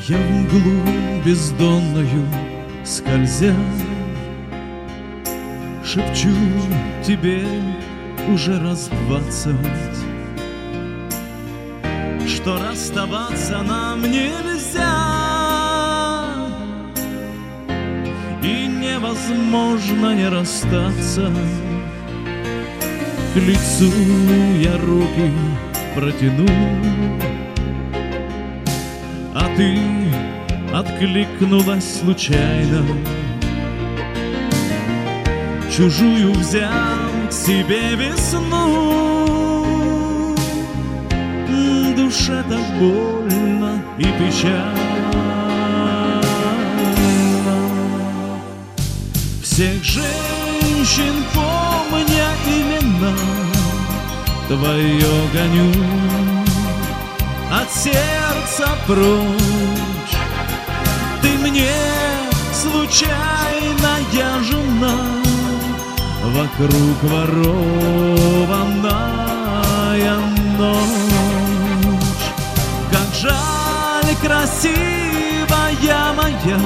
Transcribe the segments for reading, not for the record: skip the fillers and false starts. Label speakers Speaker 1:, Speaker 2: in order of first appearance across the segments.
Speaker 1: Я в мглу бездонную скользя шепчу тебе уже раз 20, что расставаться нам нельзя, и невозможно не расстаться. К лицу я руки протяну, а ты откликнулась случайно. Чужую взял к себе весну, душе так больно и печально. Всех женщин, помня имена, твое гоню от сердца прочь. Ты мне случайная жена, вокруг ворованная ночь. Как жаль, красивая моя,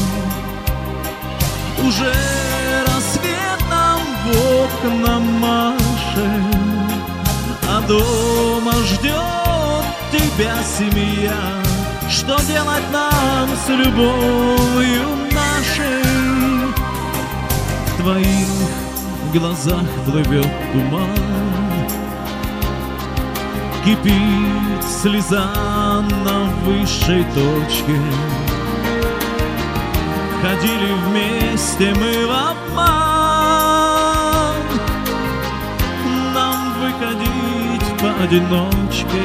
Speaker 1: уже рассветом в окна машет, а дома ждет тебя семья. Что делать нам с любовью нашей? В твоих глазах плывет туман, кипит слеза на высшей точке. Ходили вместе мы в обман, нам выходить поодиночке.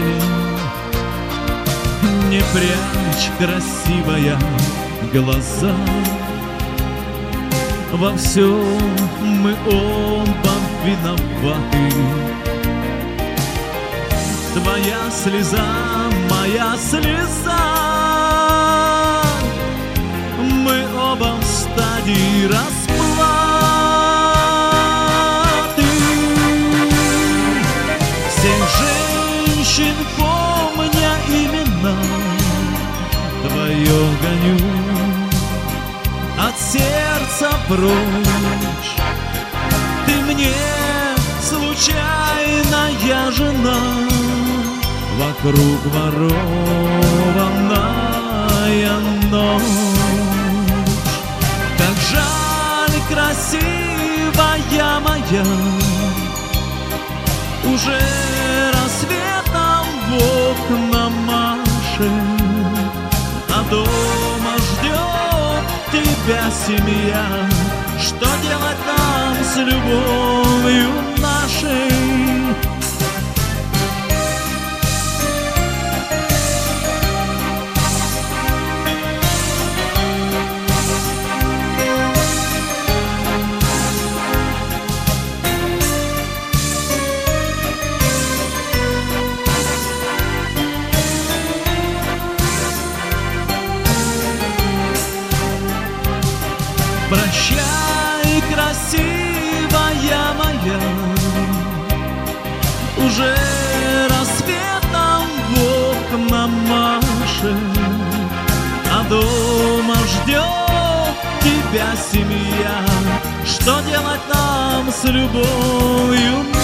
Speaker 1: Не прячь, красивая, глаза, во всем мы оба виноваты. Твоя слеза, моя слеза, мы оба в стадии расплаты. Всех женщин, помня имена, твое гоню от сердца прочь. Ты мне случайная жена, вокруг ворованная ночь. Как жаль, красивая моя, уже рассветом в окна машет, а дома ждет тебя семья. Что делать нам с любовью нашей? Прощай, красивая моя, уже рассветом в окна машет, а дома ждет тебя семья. Что делать нам с любовью